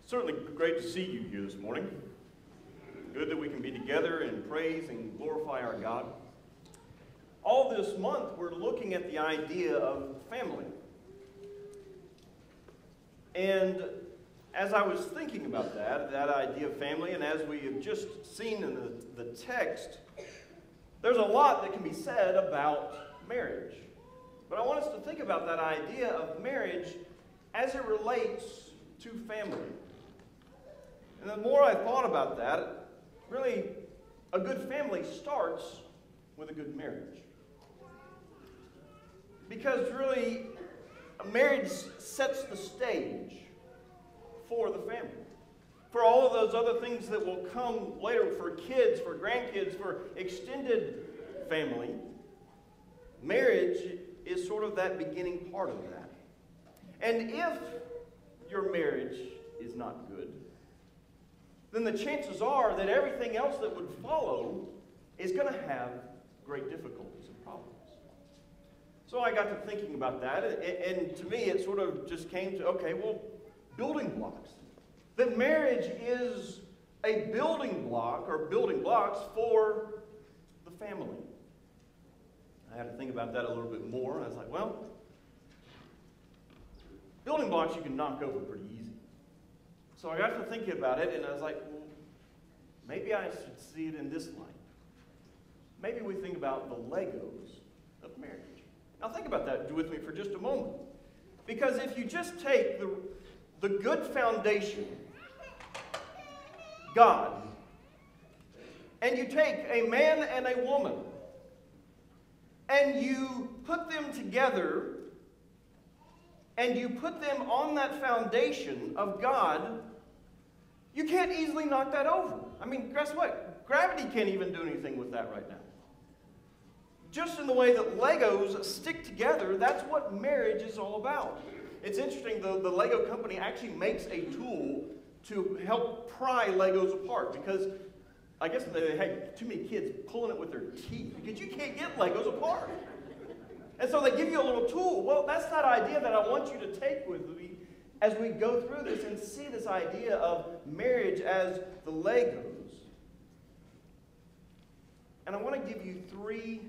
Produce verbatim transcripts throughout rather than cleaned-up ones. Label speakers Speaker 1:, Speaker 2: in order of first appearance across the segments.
Speaker 1: Certainly great to see you here this morning. Good that we can be together and praise and glorify our God. All this month, we're looking at the idea of family. And as I was thinking about that, that idea of family, and as we have just seen in the, the text, there's a lot that can be said about marriage. But I want us to think about that idea of marriage as it relates to family. And the more I thought about that, really, a good family starts with a good marriage. Because really, a marriage sets the stage for the family. For all of those other things that will come later, for kids, for grandkids, for extended family, marriage is sort of that beginning part of that. And if your marriage is not good, then the chances are that everything else that would follow is going to have great difficulties and problems. So I got to thinking about that, and to me it sort of just came to, okay, well, building blocks. That marriage is a building block, or building blocks, for the family. I had to think about that a little bit more, and I was like, well, building blocks you can knock over pretty easy. So I got to thinking about it, and I was like, well, maybe I should see it in this light. Maybe we think about the Legos of marriage. Now think about that with me for just a moment. Because if you just take the, the good foundation, God, and you take a man and a woman, and you put them together, and you put them on that foundation of God, you can't easily knock that over. I mean, guess what? Gravity can't even do anything with that right now. Just in the way that Legos stick together, that's what marriage is all about. It's interesting, the, the Lego company actually makes a tool to help pry Legos apart, because I guess they had too many kids pulling it with their teeth, because you can't get Legos apart. And so they give you a little tool. Well, that's that idea that I want you to take with me as we go through this and see this idea of marriage as the Legos. And I want to give you three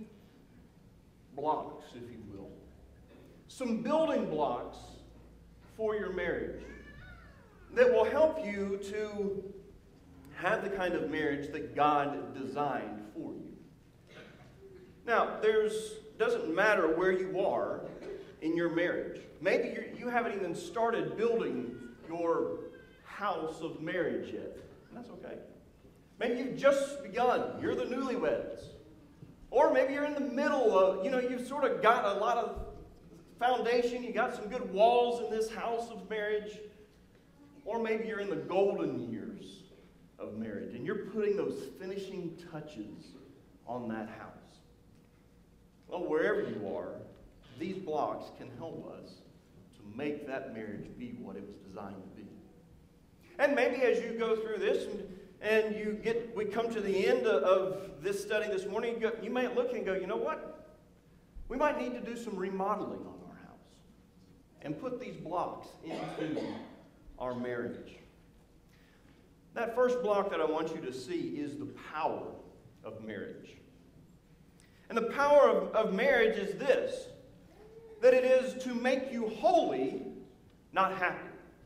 Speaker 1: blocks, if you will. Some building blocks for your marriage that will help you to have the kind of marriage that God designed for you. Now, there's doesn't matter where you are in your marriage. Maybe you're, you haven't even started building your house of marriage yet. And that's okay. Maybe you've just begun. You're the newlyweds. Or maybe you're in the middle of, you know, you've sort of got a lot of foundation. You got some good walls in this house of marriage. Or maybe you're in the golden years of marriage, and you're putting those finishing touches on that house. Well, wherever you are, these blocks can help us to make that marriage be what it was designed to be. And maybe as you go through this and, and you get, we come to the end of, of this study this morning, you, go, you might look and go, you know what? We might need to do some remodeling on our house and put these blocks into our marriage. That first block that I want you to see is the power of marriage. And the power of, of marriage is this, that it is to make you holy, not happy.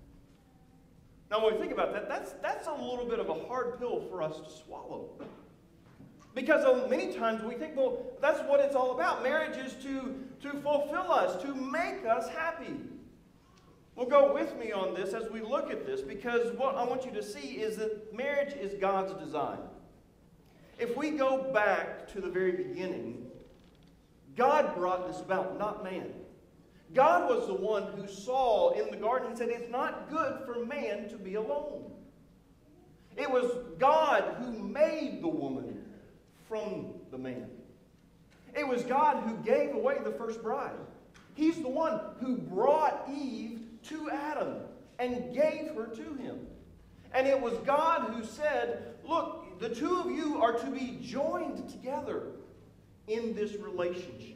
Speaker 1: Now when we think about that, that's, that's a little bit of a hard pill for us to swallow. Because many times we think, well, that's what it's all about. Marriage is to, to fulfill us, to make us happy. Well, go with me on this as we look at this, because what I want you to see is that marriage is God's design. If we go back to the very beginning, God brought this about, not man. God was the one who saw in the garden and said, it's not good for man to be alone. It was God who made the woman from the man. It was God who gave away the first bride. He's the one who brought Eve to Adam and gave her to him. And it was God who said, look, the two of you are to be joined together in this relationship.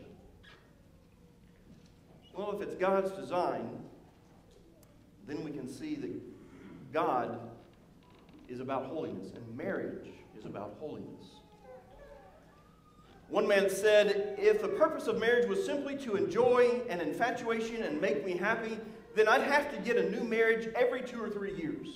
Speaker 1: Well, if it's God's design, then we can see that God is about holiness, and marriage is about holiness. One man said, if the purpose of marriage was simply to enjoy an infatuation and make me happy, then I'd have to get a new marriage every two or three years.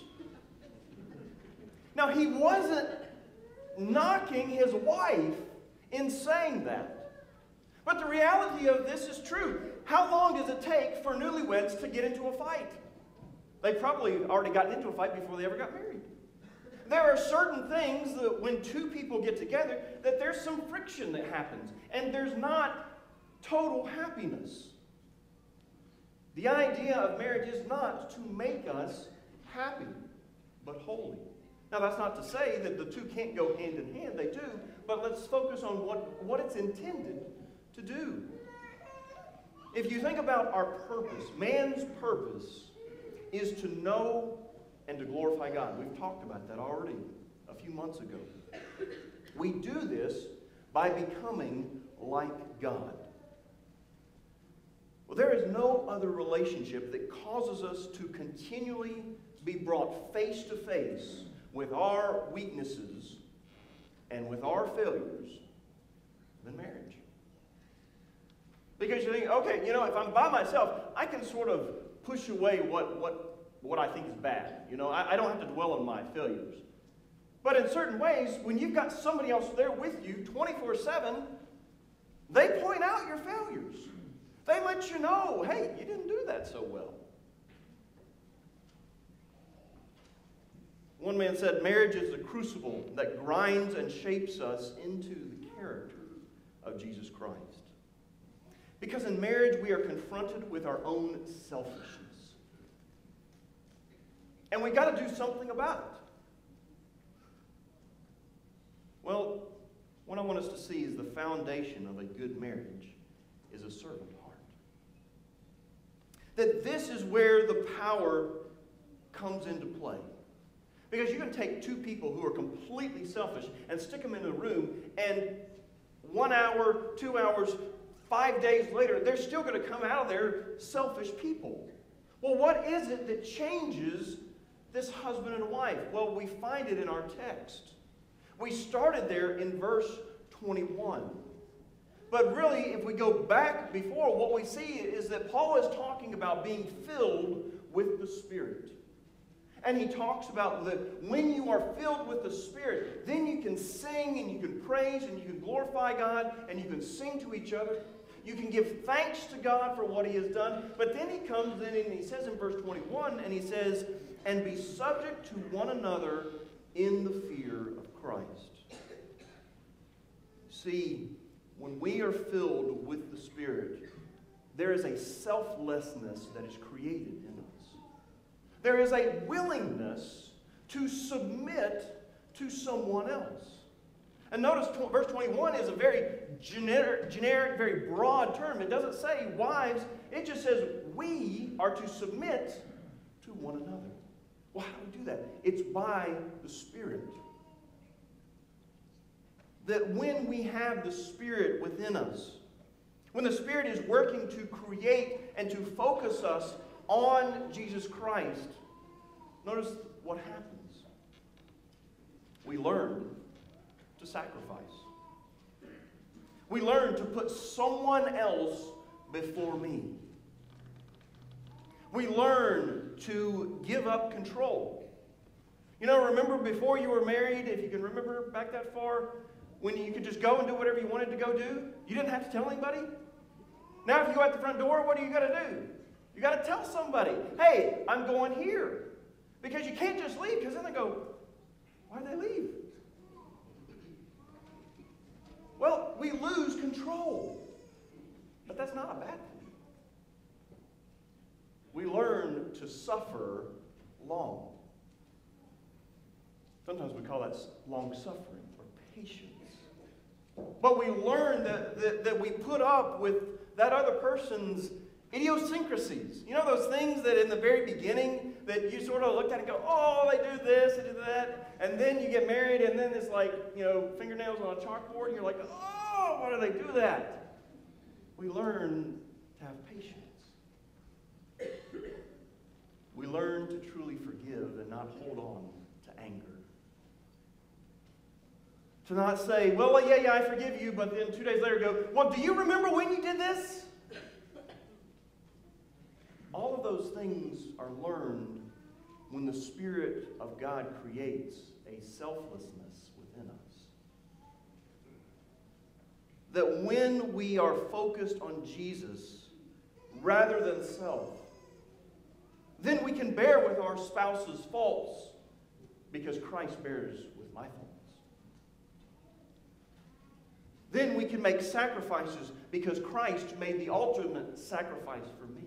Speaker 1: Now, he wasn't knocking his wife in saying that. But the reality of this is true. How long does it take for newlyweds to get into a fight? They probably already gotten into a fight before they ever got married. There are certain things that when two people get together, that there's some friction that happens, and there's not total happiness. The idea of marriage is not to make us happy, but holy. Now, that's not to say that the two can't go hand in hand. They do, but let's focus on what, what it's intended to do. If you think about our purpose, man's purpose is to know and to glorify God. We've talked about that already a few months ago. We do this by becoming like God. Well, there is no other relationship that causes us to continually be brought face to face with our weaknesses and with our failures than marriage. Because you think, okay, you know, if I'm by myself, I can sort of push away what, what, what I think is bad. You know, I, I don't have to dwell on my failures. But in certain ways, when you've got somebody else there with you twenty-four seven, they point out your failures. They let you know, hey, you didn't do that so well. One man said, marriage is the crucible that grinds and shapes us into the character of Jesus Christ. Because in marriage, we are confronted with our own selfishness. And we've got to do something about it. Well, what I want us to see is the foundation of a good marriage is a servant heart. That this is where the power comes into play. Because you can take two people who are completely selfish and stick them in a room, and one hour, two hours, five days later, they're still going to come out of there selfish people. Well, what is it that changes this husband and wife? Well, we find it in our text. We started there in verse twenty-one. But really, if we go back before, what we see is that Paul is talking about being filled with the Spirit. And he talks about that when you are filled with the Spirit, then you can sing and you can praise and you can glorify God and you can sing to each other. You can give thanks to God for what he has done. But then he comes in and he says in verse twenty-one, and he says, and be subject to one another in the fear of Christ. See, when we are filled with the Spirit, there is a selflessness that is created in us. There is a willingness to submit to someone else. And notice verse twenty-one is a very generic, generic, very broad term. It doesn't say wives. It just says we are to submit to one another. Well, how do we do that? It's by the Spirit. That when we have the Spirit within us, when the Spirit is working to create and to focus us on Jesus Christ, notice what happens. We learn to sacrifice. We learn to put someone else before me. We learn to give up control. You know, remember before you were married, if you can remember back that far, when you could just go and do whatever you wanted to go do? You didn't have to tell anybody? Now if you go out the front door, what do you got to do? You got to tell somebody, hey, I'm going here. Because you can't just leave, because then they go, why'd they leave? Well, we lose control. But that's not a bad thing. We learn to suffer long. Sometimes we call that long-suffering or patience. But we learn that, that, that we put up with that other person's idiosyncrasies. You know those things that in the very beginning that you sort of looked at and go, oh, they do this, they do that. And then you get married and then it's like, you know, fingernails on a chalkboard. And you're like, oh, why do they do that? We learn to have patience. we learn to truly forgive and not hold on to anger. To not say, well, yeah, yeah, I forgive you, but then two days later go, well, do you remember when you did this? All of those things are learned when the Spirit of God creates a selflessness within us. That when we are focused on Jesus rather than self, then we can bear with our spouse's faults because Christ bears with my faults. Then we can make sacrifices because Christ made the ultimate sacrifice for me.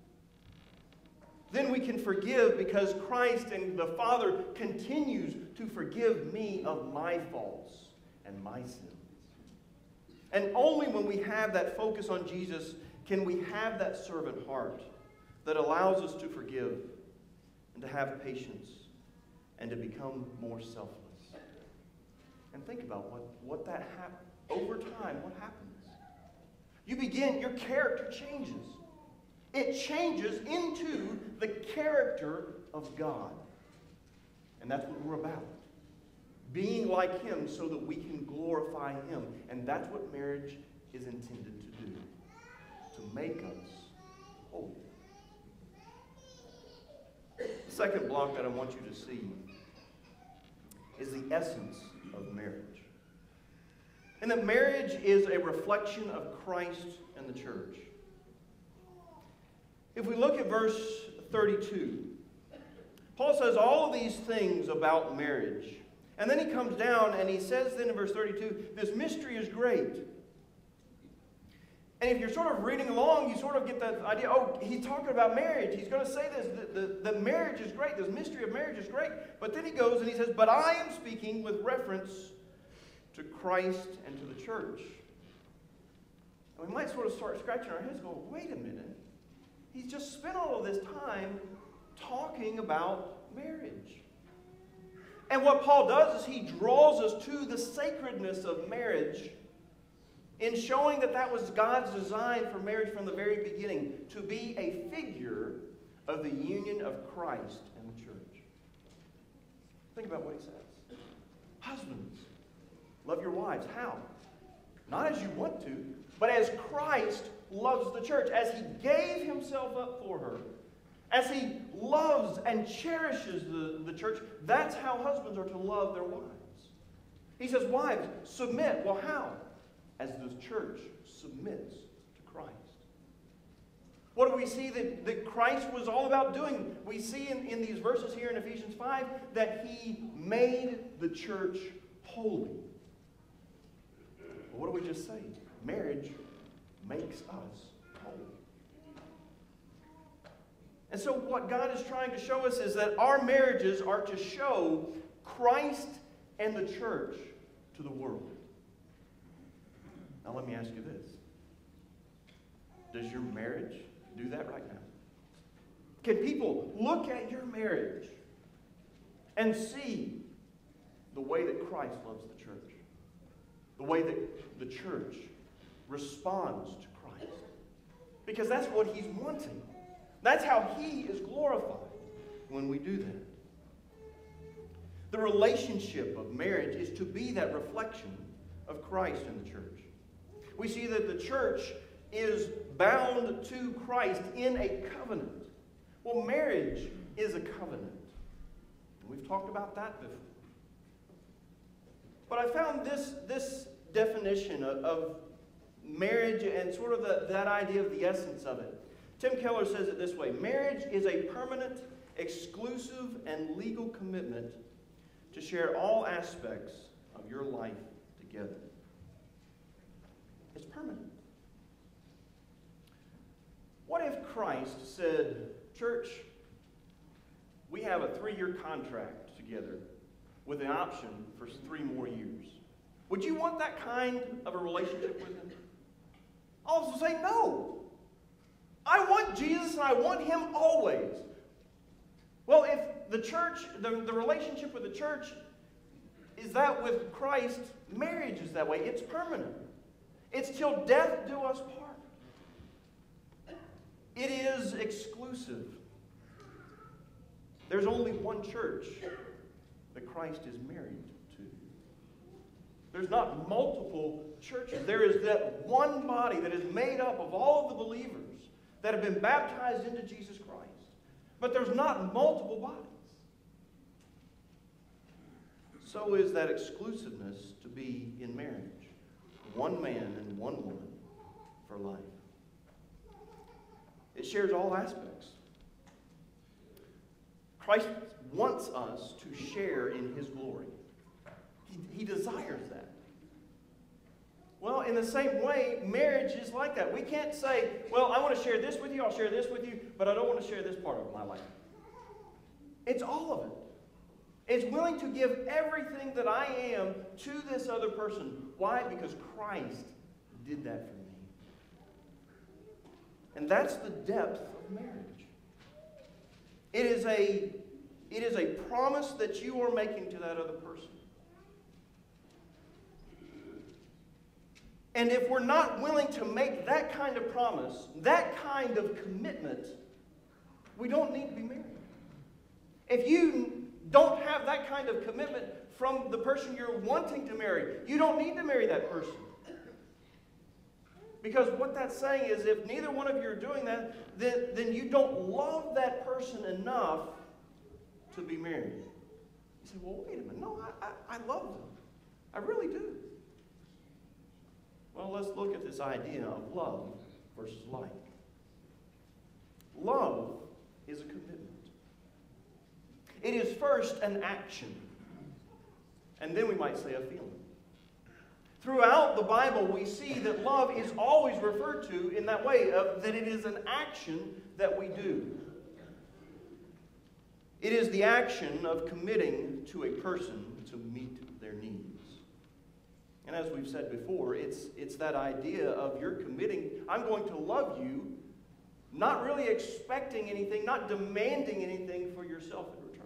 Speaker 1: Then we can forgive because Christ and the Father continues to forgive me of my faults and my sins. And only when we have that focus on Jesus can we have that servant heart that allows us to forgive and to have patience and to become more selfless. And think about what, what that happens. Over time, what happens? You begin, your character changes. It changes into the character of God. And that's what we're about. Being like Him so that we can glorify Him. And that's what marriage is intended to do. To make us holy. The second block that I want you to see is the essence of marriage. And that marriage is a reflection of Christ and the church. If we look at verse thirty-two, Paul says all of these things about marriage. And then he comes down and he says then in verse thirty-two, this mystery is great. And if you're sort of reading along, you sort of get that idea, oh, he's talking about marriage. He's going to say this, the, the, the marriage is great. This mystery of marriage is great. But then he goes and he says, but I am speaking with reference to Christ and to the church. And we might sort of start scratching our heads going, wait a minute. He's just spent all of this time talking about marriage. And what Paul does is he draws us to the sacredness of marriage in showing that that was God's design for marriage from the very beginning, to be a figure of the union of Christ and the church. Think about what he says. Husbands, love your wives. How? Not as you want to, but as Christ loves the church, as He gave Himself up for her, as He loves and cherishes the, the church. That's how husbands are to love their wives. He says, wives, submit. Well, how? As the church submits to Christ. What do we see that, that Christ was all about doing? We see in, in these verses here in Ephesians five that He made the church holy. Well, what do we just say? Marriage makes us holy. And so what God is trying to show us is that our marriages are to show Christ and the church to the world. Now let me ask you this. Does your marriage do that right now? Can people look at your marriage and see the way that Christ loves the church? The way that the church responds to Christ? Because that's what He's wanting. That's how He is glorified when we do that. The relationship of marriage is to be that reflection of Christ in the church. We see that the church is bound to Christ in a covenant. Well, marriage is a covenant. We've talked about that before. But I found this, this definition of, of marriage and sort of the, that idea of the essence of it. Tim Keller says it this way: marriage is a permanent, exclusive, and legal commitment to share all aspects of your life together. It's permanent. What if Christ said, church, we have a three-year contract together with an option for three more years? Would you want that kind of a relationship with Him? I'll also say no. I want Jesus and I want Him always. Well, if the church, the, the relationship with the church is that with Christ, marriage is that way. It's permanent. It's till death do us part. It is exclusive. There's only one church that Christ is married to. There's not multiple churches. There is that one body that is made up of all of the believers that have been baptized into Jesus Christ. But there's not multiple bodies. So is that exclusiveness to be in marriage. One man and one woman for life. It shares all aspects. Christ wants us to share in His glory. He, he desires that. Well, in the same way, marriage is like that. We can't say, well, I want to share this with you, I'll share this with you, but I don't want to share this part of my life. It's all of it. It's willing to give everything that I am to this other person. Why? Because Christ did that for me. And that's the depth of marriage. It is a, it is a promise that you are making to that other person. And if we're not willing to make that kind of promise, that kind of commitment, we don't need to be married. If you don't have that kind of commitment from the person you're wanting to marry, you don't need to marry that person. Because what that's saying is if neither one of you are doing that, then, then you don't love that person enough to be married. You say, well, wait a minute. No, I, I, I love them. I really do. Well, let's look at this idea of love versus like. Love is a commitment. It is first an action, and then we might say a feeling. Throughout the Bible, we see that love is always referred to in that way, of that it is an action that we do. It is the action of committing to a person to meet their needs. And as we've said before, it's, it's that idea of you're committing, I'm going to love you, not really expecting anything, not demanding anything for yourself in return.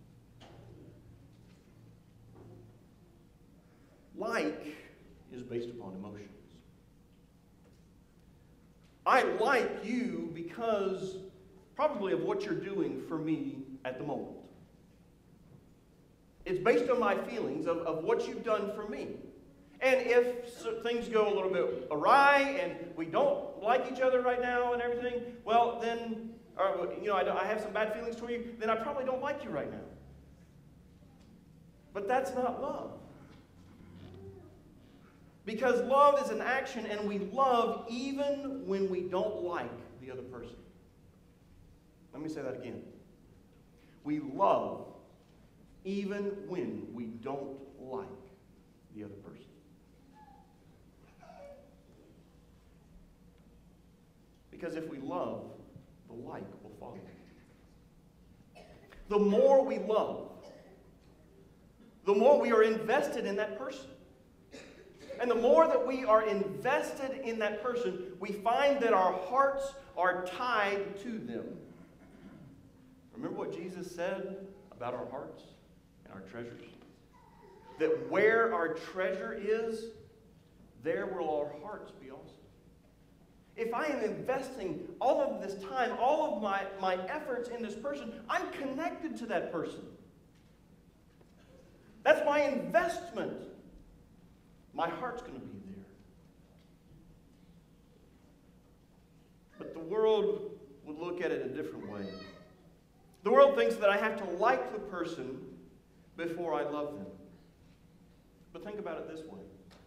Speaker 1: Like is based upon emotions. I like you because probably of what you're doing for me at the moment. It's based on my feelings of, of what you've done for me. And if so, things go a little bit awry and we don't like each other right now and everything, well then, or, you know, I, I have some bad feelings toward you, then I probably don't like you right now. But that's not love. Because love is an action, and we love even when we don't like the other person. Let me say that again. We love even when we don't like the other person. Because if we love, the like will follow. The more we love, the more we are invested in that person. And the more that we are invested in that person, we find that our hearts are tied to them. Remember what Jesus said about our hearts and our treasures? That where our treasure is, there will our hearts be also. If I am investing all of this time, all of my, my efforts in this person, I'm connected to that person. That's my investment. My heart's going to be there. But the world would look at it a different way. The world thinks that I have to like the person before I love them. But think about it this way.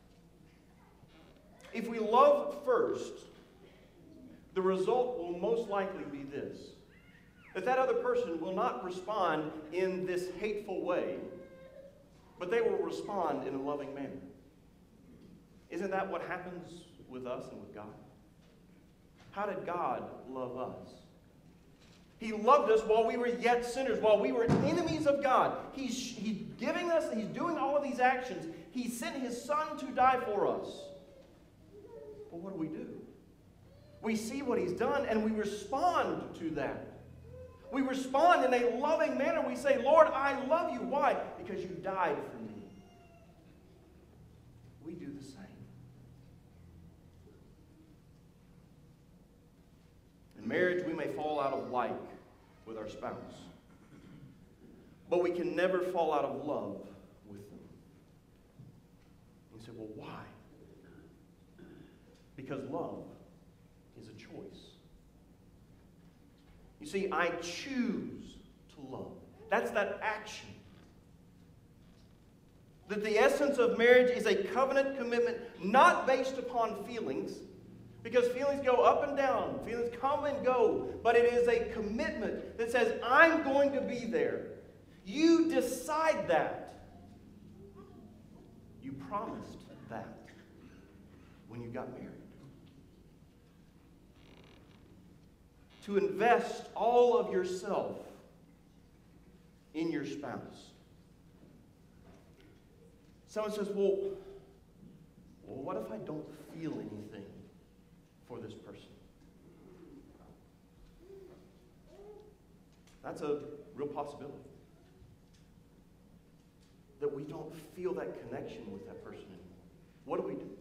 Speaker 1: If we love first, the result will most likely be this. That that other person will not respond in this hateful way, but they will respond in a loving manner. Isn't that what happens with us and with God? How did God love us? He loved us while we were yet sinners, while we were enemies of God. He's, he's giving us, He's doing all of these actions. He sent His Son to die for us. But what do we do? We see what He's done and we respond to that. We respond in a loving manner. We say, Lord, I love you. Why? Because you died for me. We do the same. In marriage, we may fall out of like with our spouse. but we can never fall out of love with them. You say, well, why? Because love is a choice. You see, I choose to love. That's that action. That the essence of marriage is a covenant commitment not based upon feelings, because feelings go up and down, feelings come and go, but it is a commitment that says, I'm going to be there. You decide that. You promised that when you got married. To invest all of yourself in your spouse. Someone says, well, well, what if I don't feel anything for this person? That's a real possibility. That we don't feel that connection with that person anymore. What do we do?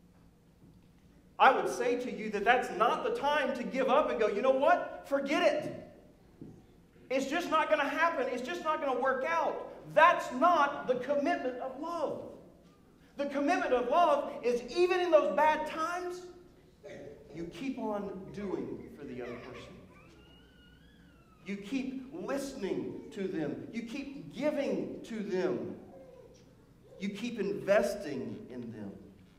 Speaker 1: I would say to you that that's not the time to give up and go, you know what? Forget it. It's just not going to happen. It's just not going to work out. That's not the commitment of love. The commitment of love is even in those bad times, you keep on doing for the other person. You keep listening to them. You keep giving to them. You keep investing in them.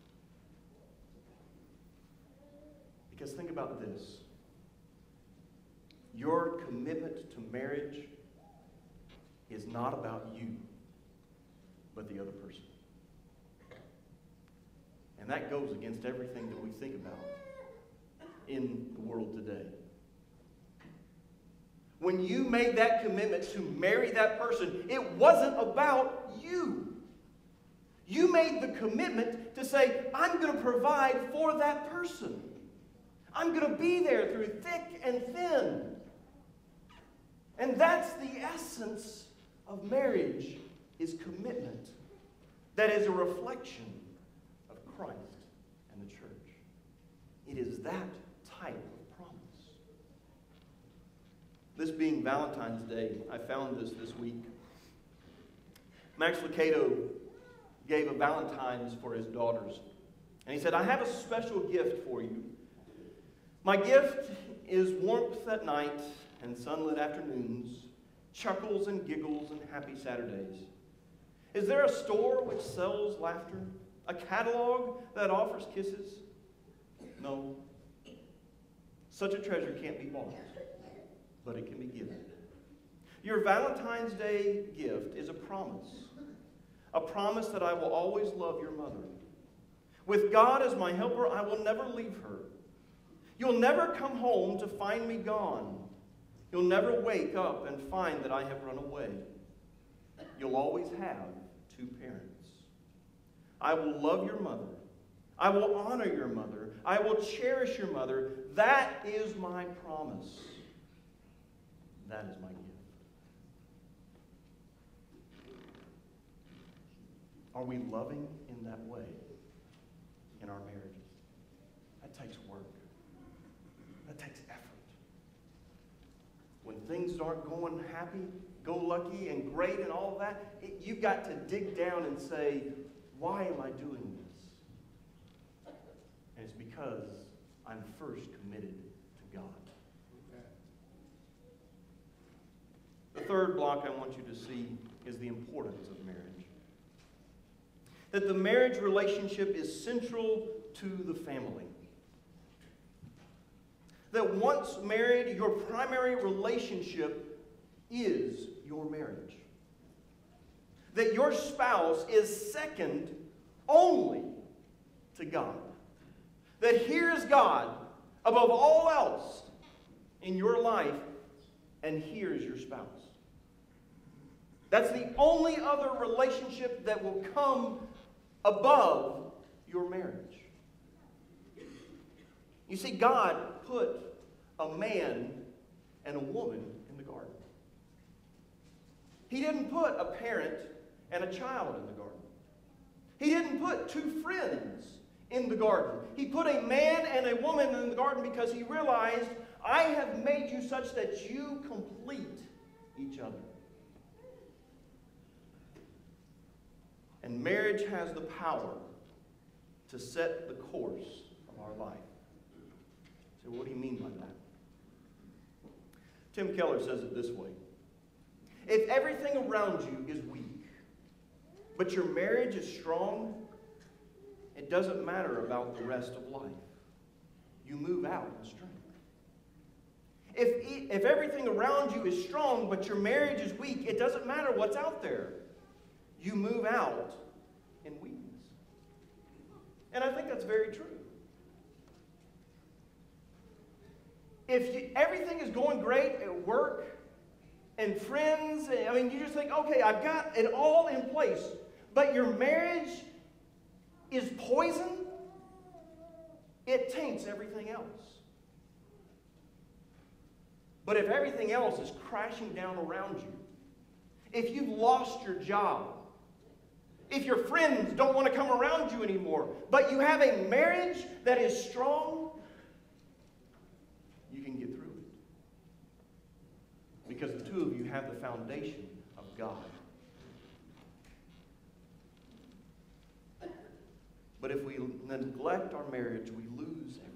Speaker 1: Because think about this. Your commitment to marriage is not about you, but the other person. And that goes against everything that we think about in the world today. When you made that commitment to marry that person, it wasn't about you. You made the commitment to say, I'm going to provide for that person. I'm going to be there through thick and thin. And that's the essence of marriage, is commitment. That is a reflection of Christ and the church. It is that type of promise. This being Valentine's Day, I found this this week. Max Lucado gave a Valentine's for his daughters. And he said, I have a special gift for you. My gift is warmth at night and sunlit afternoons, chuckles and giggles and happy Saturdays. Is there a store which sells laughter? A catalog that offers kisses? No. Such a treasure can't be bought, but it can be given. Your Valentine's Day gift is a promise. A promise that I will always love your mother. With God as my helper, I will never leave her. You'll never come home to find me gone. You'll never wake up and find that I have run away. You'll always have two parents. I will love your mother. I will honor your mother. I will cherish your mother. That is my promise. That is my gift. Are we loving in that way in our marriages? That takes work. That takes effort. When things aren't going happy, go lucky and great and all of that, it, you've got to dig down and say, why am I doing this? And it's because I'm first committed to God. The third block I want you to see is the importance of marriage. That the marriage relationship is central to the family. That once married, your primary relationship is your marriage. That your spouse is second only to God. That here is God above all else in your life, and here is your spouse. That's the only other relationship that will come above your marriage. You see, God put a man and a woman in the garden. He didn't put a parent and a child in the garden. He didn't put two friends in the garden. He put a man and a woman in the garden because he realized, I have made you such that you complete each other. marriage has the power to set the course of our life. So what do you mean by that? Tim Keller says it this way. If everything around you is weak, but your marriage is strong, it doesn't matter about the rest of life. You move out in strength. If, if everything around you is strong, but your marriage is weak, it doesn't matter what's out there. You move out in weakness. And I think that's very true. If you, everything is going great at work and friends, I mean, you just think, okay, I've got it all in place, but your marriage is poison, it taints everything else. But if everything else is crashing down around you, if you've lost your job, if your friends don't want to come around you anymore, but you have a marriage that is strong, you can get through it. Because the two of you have the foundation of God. But if we neglect our marriage, we lose everything.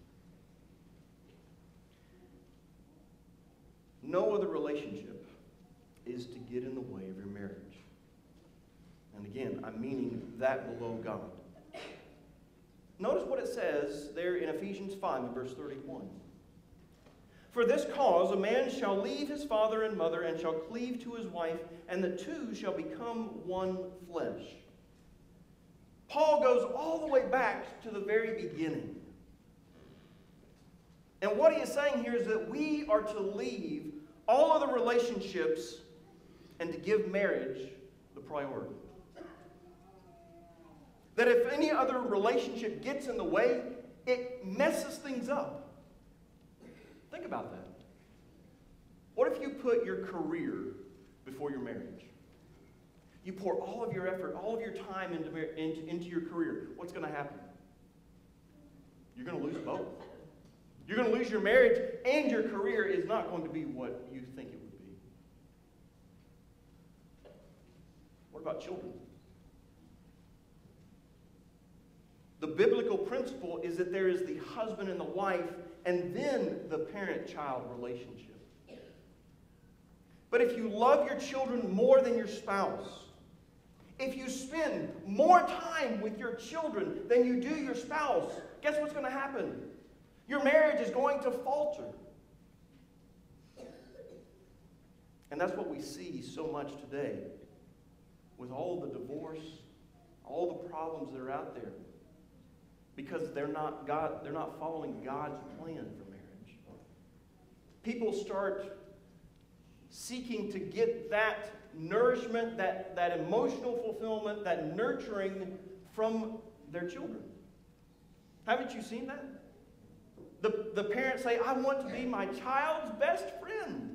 Speaker 1: No other relationship is to get in the way of your marriage. And again, I'm meaning that below God. Notice what it says there in Ephesians five and verse thirty-one. For this cause a man shall leave his father and mother and shall cleave to his wife, and the two shall become one flesh. Paul goes all the way back to the very beginning. And what he is saying here is that we are to leave all other relationships and to give marriage the priority. That if any other relationship gets in the way, it messes things up. Think about that. What if you put your career before your marriage? You pour all of your effort, all of your time into, into, into your career. What's going to happen? You're going to lose both. You're going to lose your marriage, and your career is not going to be what you think it would be. What about children? The biblical principle is that there is the husband and the wife, and then the parent-child relationship. But if you love your children more than your spouse, if you spend more time with your children than you do your spouse, guess what's going to happen? Your marriage is going to falter. And that's what we see so much today with all the divorce, all the problems that are out there. Because they're not God, they're not following God's plan for marriage. People start seeking to get that nourishment, that, that emotional fulfillment, that nurturing from their children. Haven't you seen that? The, the parents say, I want to be my child's best friend.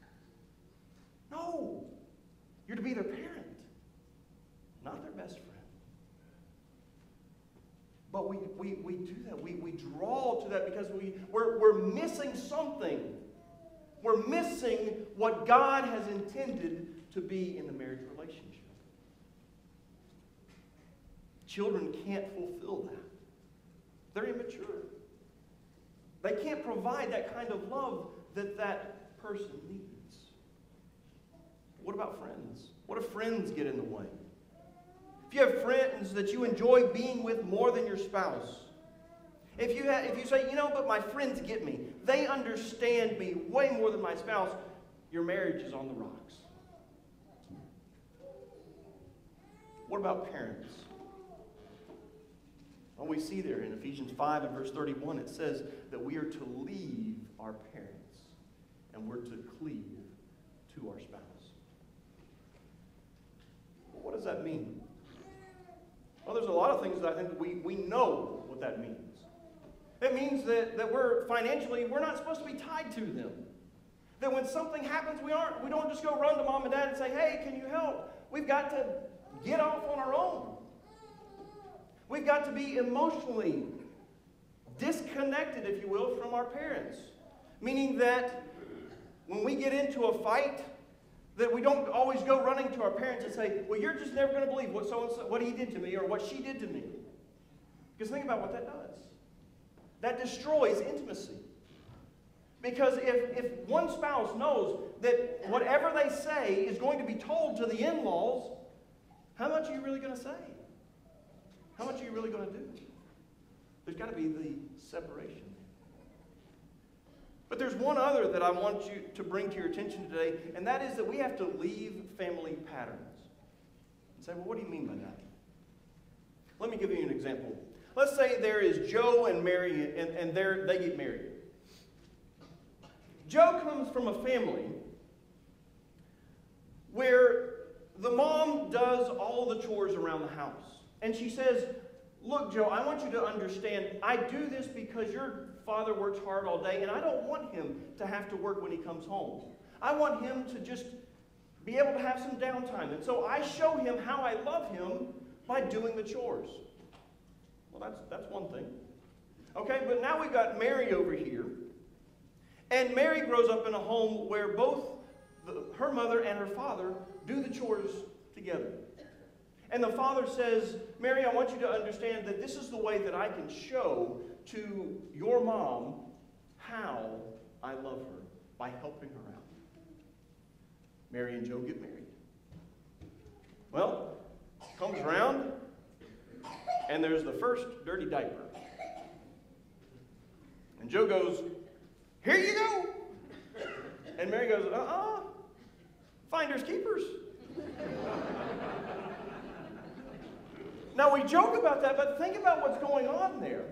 Speaker 1: No. You're to be their parent, not their best friend. But we, we, we do that. We, we draw to that because we, we're, we're missing something. We're missing what God has intended to be in the marriage relationship. Children can't fulfill that. They're immature. They can't provide that kind of love that that person needs. What about friends? What if friends get in the way? If you have friends that you enjoy being with more than your spouse, if you, have, if you say, you know, but my friends get me, they understand me way more than my spouse, your marriage is on the rocks. What about parents? Well, we see there in Ephesians five and verse thirty-one, it says that we are to leave our parents and we're to cleave to our spouse. Well, what does that mean? Well, there's a lot of things that I think we, we know what that means. It means that, that we're financially, we're not supposed to be tied to them. That when something happens, we aren't, we don't just go run to mom and dad and say, hey, can you help? We've got to get off on our own. We've got to be emotionally disconnected, if you will, from our parents. Meaning that when we get into a fight, That we don't always go running to our parents and say, well, you're just never going to believe what so-and-so, what he did to me or what she did to me. Because think about what that does. That destroys intimacy. Because if, if one spouse knows that whatever they say is going to be told to the in-laws, how much are you really going to say? How much are you really going to do? There's got to be the separation. But there's one other that I want you to bring to your attention today, and that is that we have to leave family patterns. You say, well, what do you mean by that? Let me give you an example. Let's say there is Joe and Mary, and, and they're, they get married. Joe comes from a family where the mom does all the chores around the house. And she says, look, Joe, I want you to understand, I do this because your father works hard all day, and I don't want him to have to work when he comes home. I want him to just be able to have some downtime. And so I show him how I love him by doing the chores. Well, that's, that's one thing. Okay, but now we've got Mary over here. And Mary grows up in a home where both the, her mother and her father do the chores together. And the father says, Mary, I want you to understand that this is the way that I can show to your mom how I love her, by helping her out. Mary and Joe get married. Well, comes around, and there's the first dirty diaper. And Joe goes, here you go. And Mary goes, uh-uh, finders keepers. Now we joke about that, but think about what's going on there.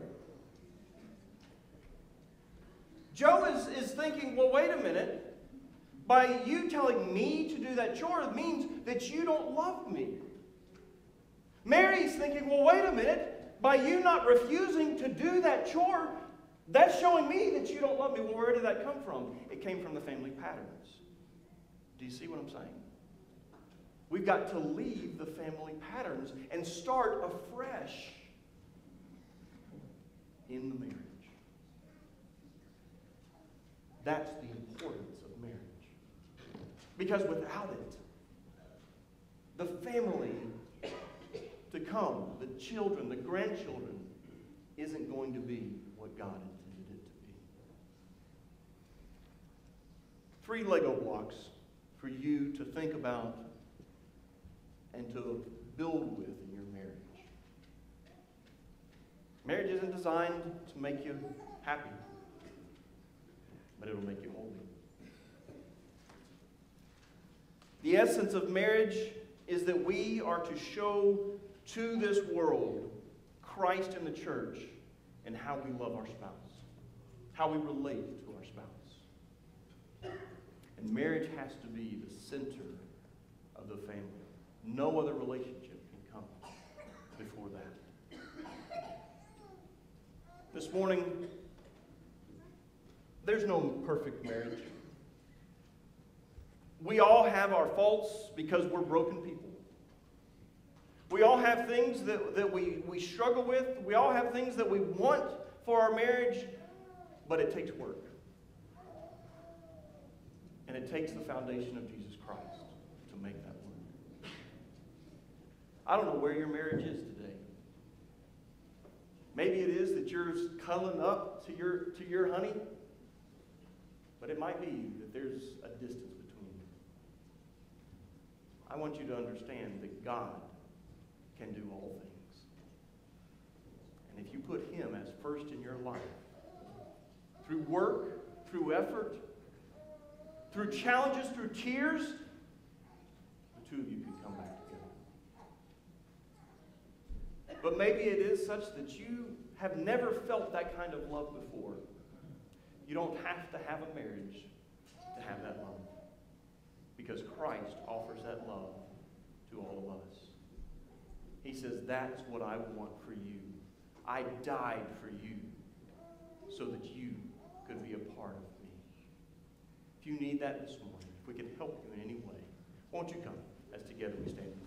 Speaker 1: Joe is, is thinking, well, wait a minute. By you telling me to do that chore, it means that you don't love me. Mary's thinking, well, wait a minute. By you not refusing to do that chore, that's showing me that you don't love me. Well, where did that come from? It came from the family patterns. Do you see what I'm saying? We've got to leave the family patterns and start afresh in the marriage. That's the importance of marriage. Because without it, the family to come, the children, the grandchildren, isn't going to be what God intended it to be. Three Lego blocks for you to think about and to build with in your marriage. Marriage isn't designed to make you happy, but it'll make you holy. The essence of marriage is that we are to show to this world Christ in the church and how we love our spouse, how we relate to our spouse. And marriage has to be the center of the family. No other relationship can come before that. This morning, there's no perfect marriage. We all have our faults because we're broken people. We all have things that, that we, we struggle with. We all have things that we want for our marriage, but it takes work. And it takes the foundation of Jesus Christ to make that work. I don't know where your marriage is today. Maybe it is that you're cuddling up to your, to your honey, but it might be that there's a distance between you. I want you to understand that God can do all things. And if you put Him as first in your life, through work, through effort, through challenges, through tears, the two of you can come back together. But maybe it is such that you have never felt that kind of love before. You don't have to have a marriage to have that love. Because Christ offers that love to all of us. He says, that's what I want for you. I died for you so that you could be a part of me. If you need that this morning, if we can help you in any way, won't you come as together we stand?